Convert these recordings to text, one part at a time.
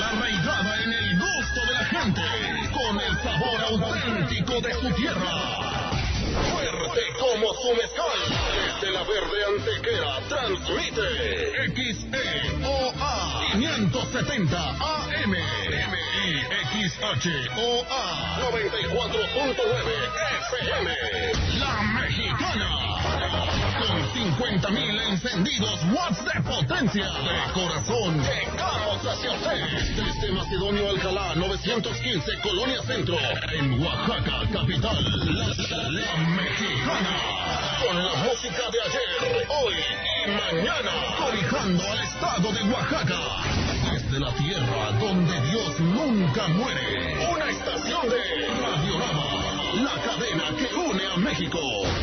arraigada en el gusto de la gente, con el sabor auténtico de su tierra. Fuerte como su mezcal, desde la verde Antequera transmite XEOA 570 AM y XHOA 94.9 FM. La Mexicana, con 50,000 encendidos watts de potencia. De corazón, llegamos hacia usted. Desde Macedonio Alcalá, 915, Colonia Centro, en Oaxaca, capital. La Mexicana, con la música de ayer, hoy y mañana, cobijando al estado de Oaxaca. Desde la tierra donde Dios nunca muere. Una estación de Radiorama, la cadena que une a México.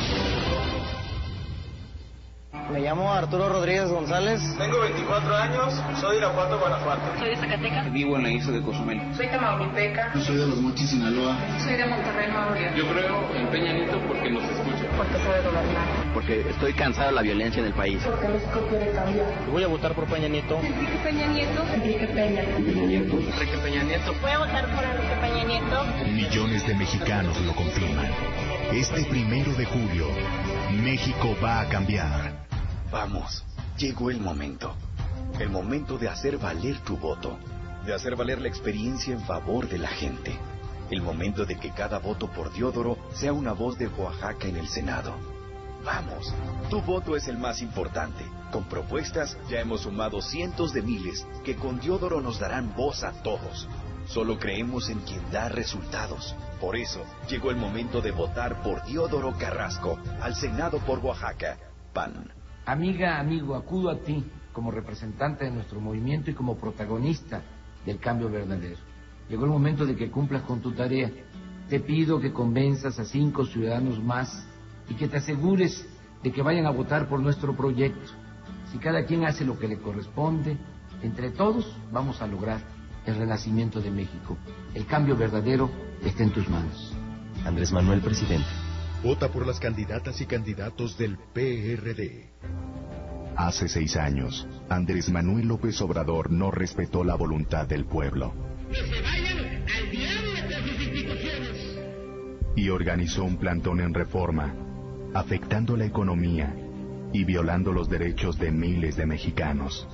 Me llamo Arturo Rodríguez González. Tengo 24 años, soy de Irapuato, Guanajuato. Soy de Zacatecas. Vivo en la isla de Cozumel. Soy tamaulipeca. Soy de Los Mochis, Sinaloa. Soy de Monterrey, Nuevo León. Yo creo en Peña Nieto porque nos escucha. Porque sabe gobernar. Porque estoy cansado de la violencia en el país. Porque México quiere cambiar. Voy a votar por Peña Nieto. Enrique Peña Nieto. Enrique Peña. Peña Nieto. Enrique Peña Nieto. Voy a votar por Enrique Peña Nieto. Millones de mexicanos lo confirman. Este 1 de julio, México va a cambiar. Vamos, llegó el momento. El momento de hacer valer tu voto. De hacer valer la experiencia en favor de la gente. El momento de que cada voto por Diodoro sea una voz de Oaxaca en el Senado. Vamos, tu voto es el más importante. Con propuestas ya hemos sumado cientos de miles que con Diodoro nos darán voz a todos. Solo creemos en quien da resultados. Por eso, llegó el momento de votar por Diodoro Carrasco al Senado por Oaxaca. PAN. Amiga, amigo, acudo a ti como representante de nuestro movimiento y como protagonista del cambio verdadero. Llegó el momento de que cumplas con tu tarea. Te pido que convenzas a 5 ciudadanos más y que te asegures de que vayan a votar por nuestro proyecto. Si cada quien hace lo que le corresponde, entre todos vamos a lograr el renacimiento de México. El cambio verdadero está en tus manos. Andrés Manuel, presidente. Vota por las candidatas y candidatos del PRD. Hace 6 años, Andrés Manuel López Obrador no respetó la voluntad del pueblo. ¡Que se vayan al diablo de sus instituciones! Y organizó un plantón en Reforma, afectando la economía y violando los derechos de miles de mexicanos.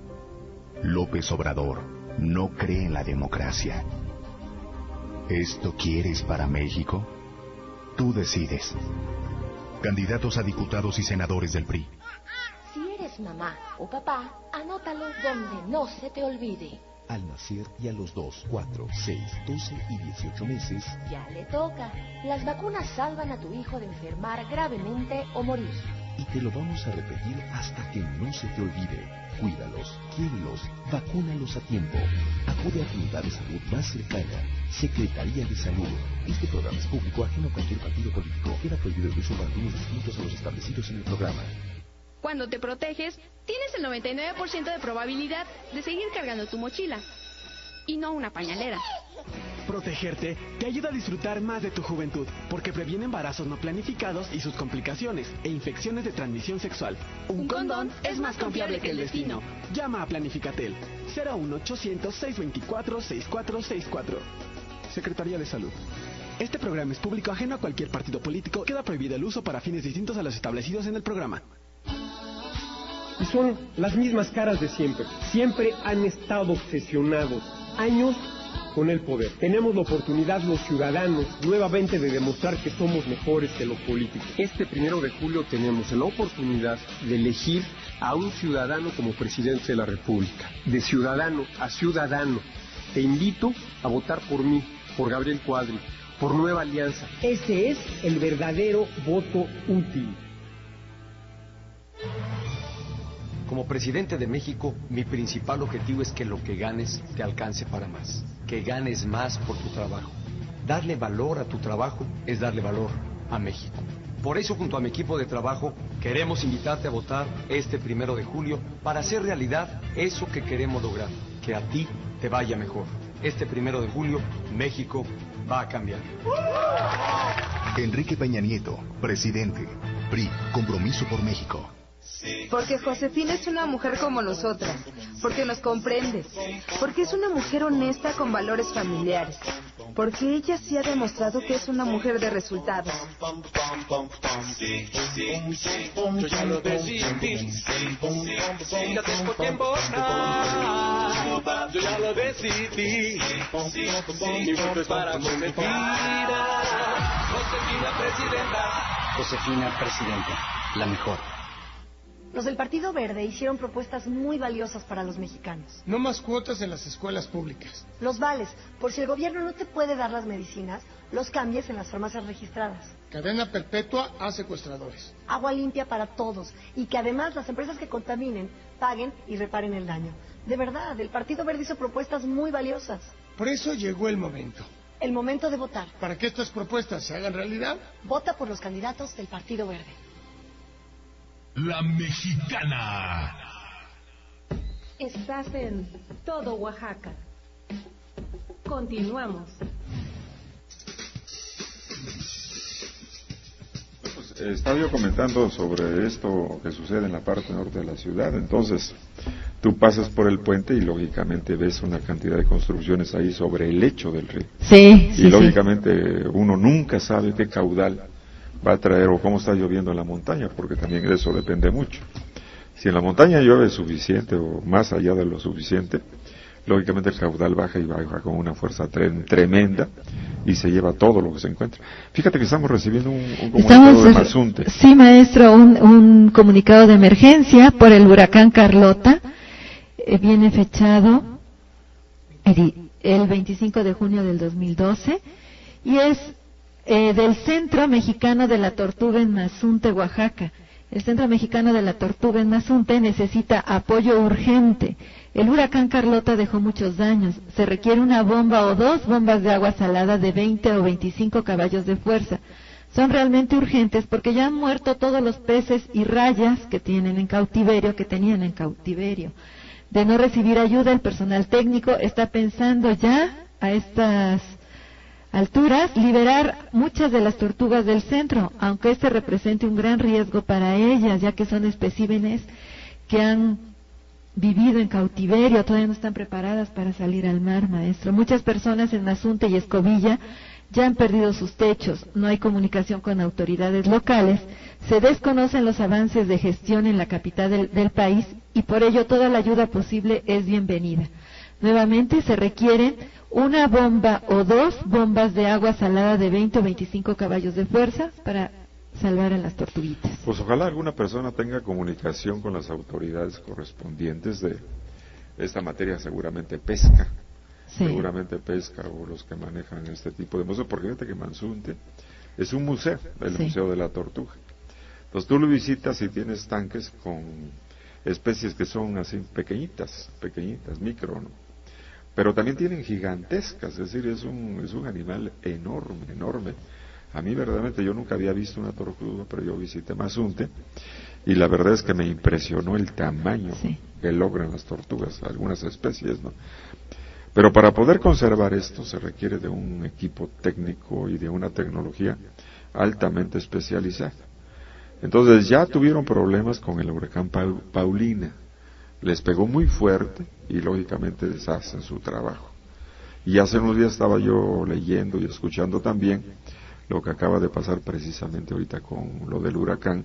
López Obrador no cree en la democracia. ¿Esto quieres para México? Tú decides. Candidatos a diputados y senadores del PRI. Si eres mamá o papá, anótalo donde no se te olvide. Al nacer y a los 2, 4, 6, 12 y 18 meses... Ya le toca. Las vacunas salvan a tu hijo de enfermar gravemente o morir. Y te lo vamos a repetir hasta que no se te olvide. Cuídalos, quiérelos, vacúnalos a tiempo. Acude a tu unidad de salud más cercana. Secretaría de Salud. Este programa es público, ajeno a cualquier partido político. Queda prohibido el uso de fines distintos a los establecidos en el programa. Cuando te proteges, tienes el 99% de probabilidad de seguir cargando tu mochila. Y no una pañalera. Protegerte te ayuda a disfrutar más de tu juventud, porque previene embarazos no planificados y sus complicaciones e infecciones de transmisión sexual. Un condón es más confiable que el destino. Llama a Planificatel 01800-624-6464. Secretaría de Salud. Este programa es público, ajeno a cualquier partido político. Queda prohibido el uso para fines distintos a los establecidos en el programa. Y son las mismas caras de siempre. Siempre han estado obsesionados, años, con el poder. Tenemos la oportunidad, los ciudadanos, nuevamente de demostrar que somos mejores que los políticos. Este 1 de julio tenemos la oportunidad de elegir a un ciudadano como presidente de la República. De ciudadano a ciudadano. Te invito a votar por mí, por Gabriel Cuadri, por Nueva Alianza. Ese es el verdadero voto útil. Como presidente de México, mi principal objetivo es que lo que ganes te alcance para más. Que ganes más por tu trabajo. Darle valor a tu trabajo es darle valor a México. Por eso, junto a mi equipo de trabajo, queremos invitarte a votar este 1 de julio para hacer realidad eso que queremos lograr. Que a ti te vaya mejor. Este 1 de julio, México va a cambiar. Enrique Peña Nieto, presidente. PRI, Compromiso por México. Porque Josefina es una mujer como nosotras, porque nos comprende, porque es una mujer honesta con valores familiares, porque ella sí ha demostrado que es una mujer de resultados. Yo ya lo decidí, ya tengo tiempo atrás. Yo ya lo decidí, mi voto es para Josefina. Josefina presidenta. Josefina presidenta, la mejor. Los del Partido Verde hicieron propuestas muy valiosas para los mexicanos. No más cuotas en las escuelas públicas. Los vales, por si el gobierno no te puede dar las medicinas, los cambies en las farmacias registradas. Cadena perpetua a secuestradores. Agua limpia para todos y que además las empresas que contaminen paguen y reparen el daño. De verdad, el Partido Verde hizo propuestas muy valiosas. Por eso llegó el momento. El momento de votar. Para que estas propuestas se hagan realidad, vota por los candidatos del Partido Verde. La Mexicana. Estás en Todo Oaxaca. Continuamos. Estaba yo comentando sobre esto que sucede en la parte norte de la ciudad. Entonces, tú pasas por el puente y lógicamente ves una cantidad de construcciones ahí sobre el lecho del río. Sí, y lógicamente uno nunca sabe qué caudal va a traer o cómo está lloviendo en la montaña, porque también de eso depende mucho. Si en la montaña llueve suficiente o más allá de lo suficiente, lógicamente el caudal baja y baja con una fuerza tremenda y se lleva todo lo que se encuentra. Fíjate que estamos recibiendo un comunicado de Mazunte. Sí, maestro, un comunicado de emergencia por el huracán Carlota. Viene fechado el 25 de junio del 2012 y es del Centro Mexicano de la Tortuga en Mazunte, Oaxaca. El Centro Mexicano de la Tortuga en Mazunte necesita apoyo urgente. El huracán Carlota dejó muchos daños. Se requiere una bomba o dos bombas de agua salada de 20 o 25 caballos de fuerza. Son realmente urgentes porque ya han muerto todos los peces y rayas que tenían en cautiverio. De no recibir ayuda, el personal técnico está pensando ya a estas alturas liberar muchas de las tortugas del centro, aunque este represente un gran riesgo para ellas, ya que son especímenes que han vivido en cautiverio, todavía no están preparadas para salir al mar, maestro. Muchas personas en Mazunte y Escobilla ya han perdido sus techos, no hay comunicación con autoridades locales, se desconocen los avances de gestión en la capital del país y por ello toda la ayuda posible es bienvenida. Nuevamente se requieren una bomba o dos bombas de agua salada de 20 o 25 caballos de fuerza para salvar a las tortuguitas. Pues ojalá alguna persona tenga comunicación con las autoridades correspondientes de esta materia, seguramente pesca. Sí. Seguramente pesca o los que manejan este tipo de museos, porque fíjate que Mazunte es un museo, el Museo de la Tortuga. Entonces tú lo visitas y tienes tanques con especies que son así pequeñitas, micro, ¿no? Pero también tienen gigantescas, es decir, es un animal enorme. A mí verdaderamente yo nunca había visto una tortuga, pero yo visité Mazunte y la verdad es que me impresionó el tamaño que logran las tortugas, algunas especies, ¿no? Pero para poder conservar esto se requiere de un equipo técnico y de una tecnología altamente especializada. Entonces ya tuvieron problemas con el huracán Paulina. Les pegó muy fuerte y lógicamente deshacen su trabajo. Y hace unos días estaba yo leyendo y escuchando también lo que acaba de pasar precisamente ahorita con lo del huracán,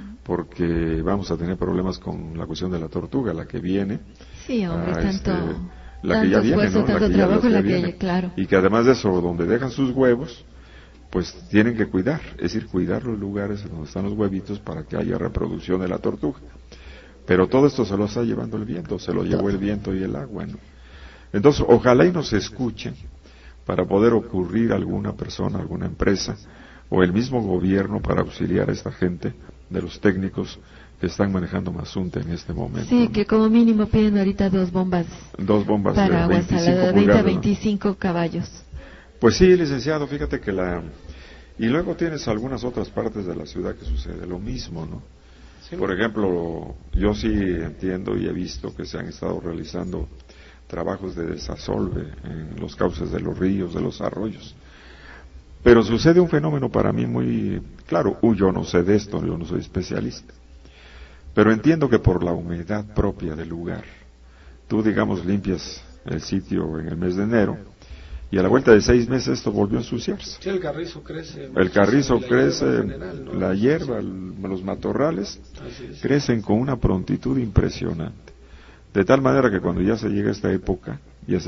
porque vamos a tener problemas con la cuestión de la tortuga, la que viene. Sí, hombre, la que ya viene, ¿no? Tanto trabajo, la que viene, claro. Y que además de eso, donde dejan sus huevos, pues tienen que cuidar, es decir, cuidar los lugares donde están los huevitos para que haya reproducción de la tortuga. Pero todo esto se lo está llevando el viento, se lo llevó el viento y el agua, ¿no? Entonces, ojalá y nos escuchen para poder ocurrir alguna persona, alguna empresa o el mismo gobierno para auxiliar a esta gente de los técnicos que están manejando Mazunte en este momento. Sí, ¿no? Que como mínimo piden ahorita dos bombas para agua salada de 20 a 25 caballos. Pues sí, licenciado, fíjate que y luego tienes algunas otras partes de la ciudad que sucede lo mismo, ¿no? Sí. Por ejemplo, yo sí entiendo y he visto que se han estado realizando trabajos de desasolve en los cauces de los ríos, de los arroyos. Pero sucede un fenómeno para mí muy claro. Yo no sé de esto, yo no soy especialista. Pero entiendo que por la humedad propia del lugar, tú, digamos, limpias el sitio en el mes de enero, y a la vuelta de 6 meses esto volvió a ensuciarse. Sí, el carrizo crece. El carrizo crece, general, ¿no? la hierba, los matorrales crecen con una prontitud impresionante. De tal manera que cuando ya se llega a esta época,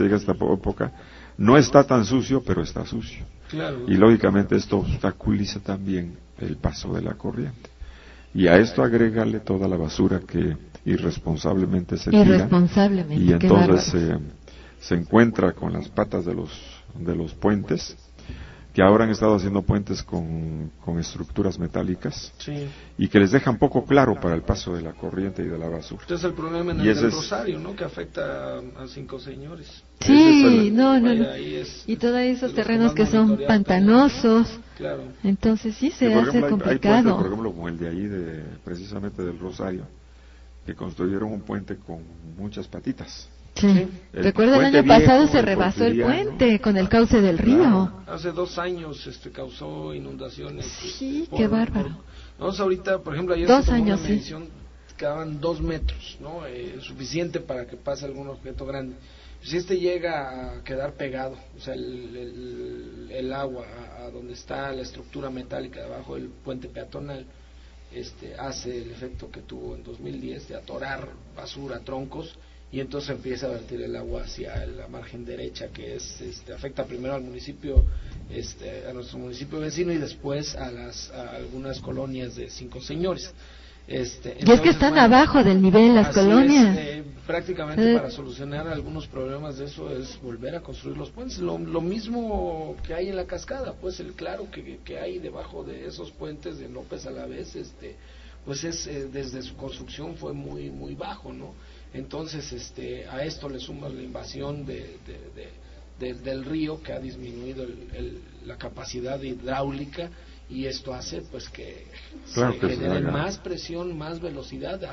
no está tan sucio, pero está sucio. Claro. Y lógicamente esto obstaculiza también el paso de la corriente. Y a esto agrégale toda la basura que irresponsablemente se tira. Irresponsablemente. Y entonces se encuentra con las patas de los puentes, que ahora han estado haciendo puentes con estructuras metálicas, sí, y que les dejan poco claro para el paso de la corriente y de la basura. Este es el problema en el del Rosario, ¿no? Que afecta a 5 señores. Sí, no. Y todos esos terrenos que son pantanosos. Claro. Entonces sí se hace ejemplo, complicado. Hay puentes, por ejemplo, como el de ahí, precisamente del Rosario, que construyeron un puente con muchas patitas. Sí. Recuerda, el año pasado se rebasó el puente con el cauce del río. Hace 2 años causó inundaciones. Sí, qué bárbaro. Vamos ahorita, por ejemplo, ayer 2 se tomó años, una medición, quedaban 2 metros, ¿no? Suficiente para que pase algún objeto grande. Si llega a quedar pegado, o sea, el agua a donde está la estructura metálica debajo del puente peatonal, hace el efecto que tuvo en 2010 de atorar basura, troncos, y entonces empieza a vertir el agua hacia la margen derecha, que afecta primero al municipio, a nuestro municipio vecino, y después a algunas colonias de 5 señores. Y es que están abajo del nivel las colonias. Prácticamente para solucionar algunos problemas de eso es volver a construir los puentes. Lo mismo que hay en la cascada, pues el claro que hay debajo de esos puentes de López Alavés, pues desde su construcción fue muy muy bajo, ¿no? Entonces a esto le sumas la invasión del río, que ha disminuido la capacidad hidráulica, y esto hace pues que se genere más presión, más velocidad,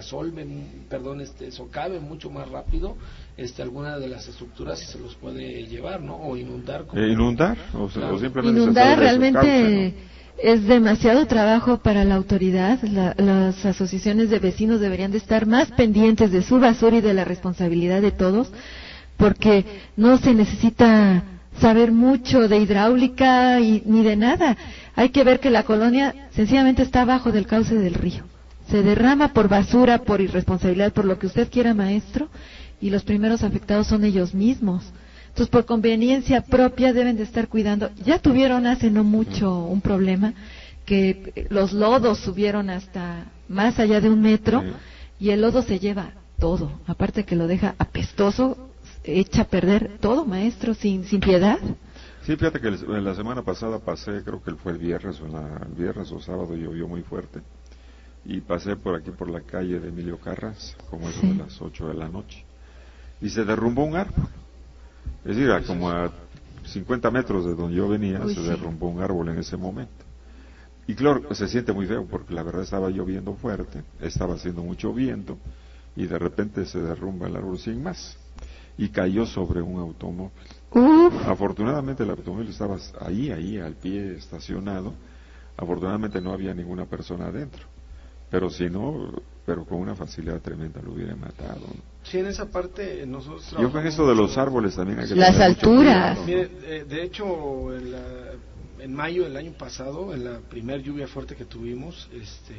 socave mucho más rápido alguna de las estructuras, y se los puede llevar, ¿no? O inundar. O simplemente inundar realmente cauce, ¿no? Es demasiado trabajo para la autoridad. Las asociaciones de vecinos deberían de estar más pendientes de su basura y de la responsabilidad de todos, porque no se necesita saber mucho de hidráulica ni de nada. Hay que ver que la colonia sencillamente está abajo del cauce del río. Se derrama por basura, por irresponsabilidad, por lo que usted quiera, maestro, y los primeros afectados son ellos mismos. Entonces, por conveniencia propia deben de estar cuidando. Ya tuvieron hace no mucho un problema, que los lodos subieron hasta más allá de 1 metro, y el lodo se lleva todo, aparte que lo deja apestoso, echa a perder todo, maestro, sin piedad. Sí, fíjate que la semana pasada pasé, creo que fue el viernes o sábado, llovió muy fuerte, y pasé por aquí por la calle de Emilio Carras, como eso de las 8 de la noche, y se derrumbó un árbol. Es decir, como a 50 metros de donde yo venía, se derrumbó un árbol en ese momento. Y claro, se siente muy feo, porque la verdad estaba lloviendo fuerte, estaba haciendo mucho viento, y de repente se derrumba el árbol sin más, y cayó sobre un automóvil. Afortunadamente el automóvil estaba ahí al pie estacionado. Afortunadamente no había ninguna persona adentro, pero si no, con una facilidad tremenda lo hubiera matado, ¿no? Sí, en esa parte nosotros trabajamos. Yo creo que esto de los árboles también hay que las alturas. Mire, de hecho en mayo del año pasado, en la primer lluvia fuerte que tuvimos,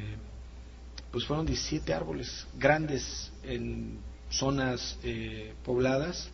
pues fueron 17 árboles grandes en zonas pobladas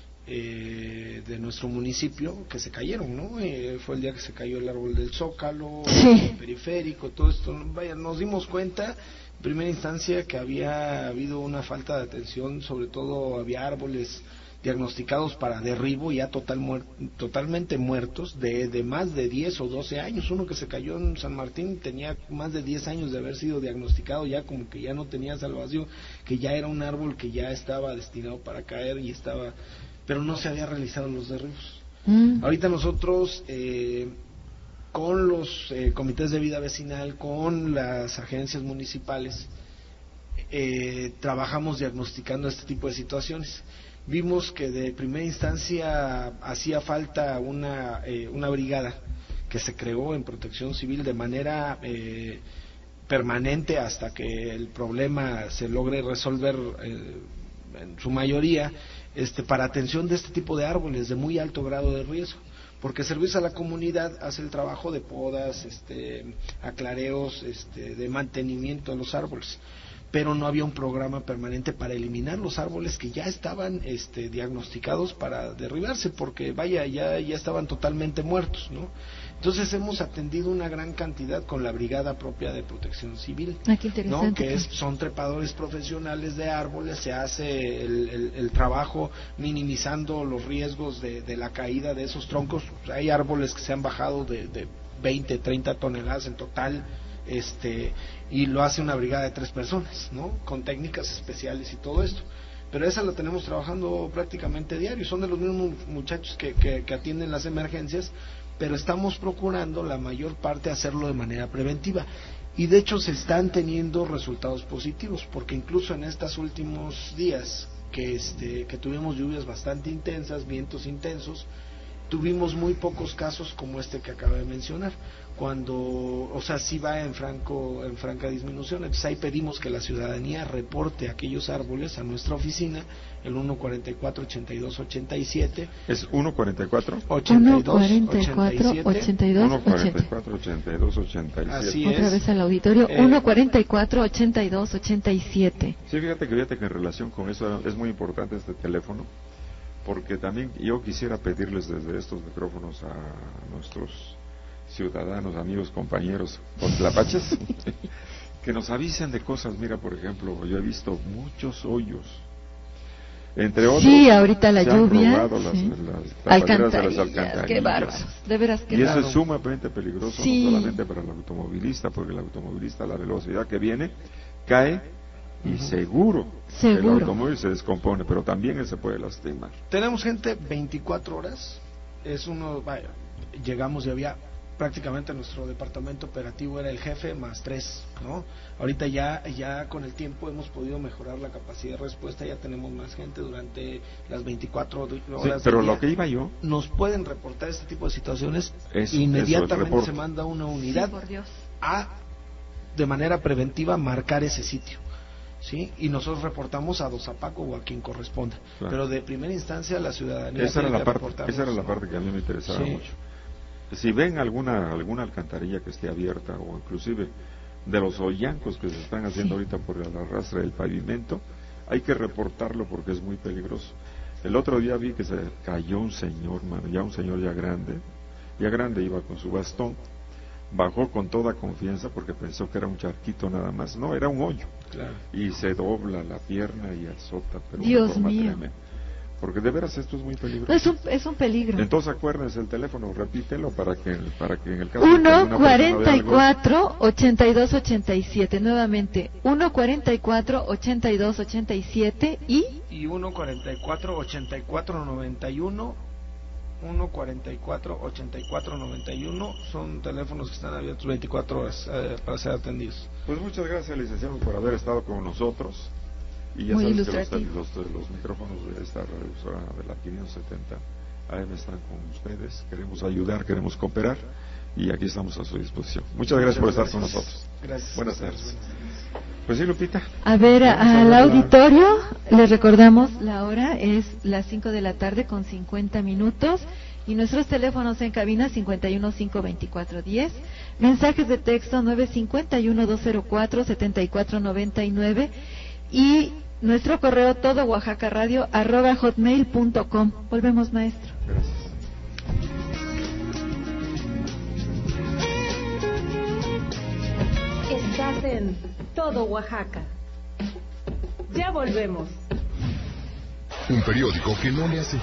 de nuestro municipio que se cayeron, ¿no? Fue el día que se cayó el árbol del Zócalo, el periférico, todo esto. Vaya, nos dimos cuenta en primera instancia que había habido una falta de atención, sobre todo había árboles diagnosticados para derribo ya totalmente muertos, de más de 10 o 12 años. Uno que se cayó en San Martín tenía más de 10 años de haber sido diagnosticado, ya como que ya no tenía salvación, que ya era un árbol que ya estaba destinado para caer pero no se había realizado los derribos. Ahorita nosotros con los comités de vida vecinal, con las agencias municipales, trabajamos diagnosticando este tipo de situaciones. Vimos que de primera instancia hacía falta una brigada que se creó en Protección Civil de manera permanente hasta que el problema se logre resolver en su mayoría, para atención de este tipo de árboles de muy alto grado de riesgo, porque Servicios a la Comunidad hace el trabajo de podas, aclareos, de mantenimiento de los árboles, pero no había un programa permanente para eliminar los árboles que ya estaban diagnosticados para derribarse, porque vaya, ya estaban totalmente muertos, ¿no? Entonces hemos atendido una gran cantidad con la brigada propia de Protección Civil, qué interesante, ¿no? Son trepadores profesionales de árboles, se hace el trabajo minimizando los riesgos de la caída de esos troncos. Hay árboles que se han bajado de 20, 30 toneladas en total, y lo hace una brigada de 3 personas, ¿no? Con técnicas especiales y todo esto. Pero esa la tenemos trabajando prácticamente diario, son de los mismos muchachos que atienden las emergencias, pero estamos procurando la mayor parte hacerlo de manera preventiva. Y de hecho se están teniendo resultados positivos, porque incluso en estos últimos días que tuvimos lluvias bastante intensas, vientos intensos, tuvimos muy pocos casos como este que acabo de mencionar, sí va en franca disminución. Entonces ahí pedimos que la ciudadanía reporte aquellos árboles a nuestra oficina, el 144-8287. ¿Es 144? 144-8287. Así Otra vez al auditorio, 144-8287. Sí, fíjate que en relación con eso es muy importante este teléfono, porque también yo quisiera pedirles desde estos micrófonos a nuestros ciudadanos, amigos, compañeros tlapaches, que nos avisen de cosas. Mira, por ejemplo, yo he visto muchos hoyos, entre otros. Sí, ahorita la lluvia. Han robado las alcantarillas. Qué bárbaros, de veras que y eso es sumamente peligroso, no solamente para el automovilista, porque el automovilista, la velocidad que viene, cae y seguro el automóvil se descompone, pero también él se puede lastimar. Tenemos gente 24 horas, llegamos y había prácticamente nuestro departamento operativo era el jefe más 3, ¿no? Ahorita ya con el tiempo hemos podido mejorar la capacidad de respuesta, ya tenemos más gente durante las 24 horas. Sí, pero lo que iba yo, nos pueden reportar este tipo de situaciones, inmediatamente se manda una unidad de manera preventiva marcar ese sitio, ¿sí? Y nosotros reportamos a Dosapaco o a quien corresponda, claro. Pero de primera instancia la ciudadanía esa era la parte que a mí me interesaba mucho. Si ven alguna alcantarilla que esté abierta, o inclusive de los hoyancos que se están haciendo ahorita por el arrastre del pavimento, hay que reportarlo porque es muy peligroso. El otro día vi que se cayó un señor, un señor ya grande iba con su bastón, bajó con toda confianza porque pensó que era un charquito nada más, no, era un hoyo, claro. Y se dobla la pierna y azota, pero Dios mío, tremenda. Porque de veras esto es muy peligroso. Es un peligro. Entonces acuérdense el teléfono, repítelo para que en el caso 144-8287, nuevamente 144-8287 y 144-8491. 144-8491 son teléfonos que están abiertos 24 horas para ser atendidos. Pues muchas gracias, licenciado, por haber estado con nosotros. Y ya muy sabes que los micrófonos de esta radiodifusora de la 570 AM están con ustedes. Queremos ayudar, queremos cooperar y aquí estamos a su disposición. Muchas gracias por estar con nosotros. Gracias. Buenas tardes. Pues sí, Lupita. A ver, al auditorio les recordamos la hora es las 5 de la tarde con 50 minutos y nuestros teléfonos en cabina 5152410, mensajes de texto 951-204-7499 y nuestro correo todooaxacaradio@hotmail.com. Volvemos, maestro. Gracias. Estás en Todo Oaxaca. Ya volvemos. Un periódico que no le hace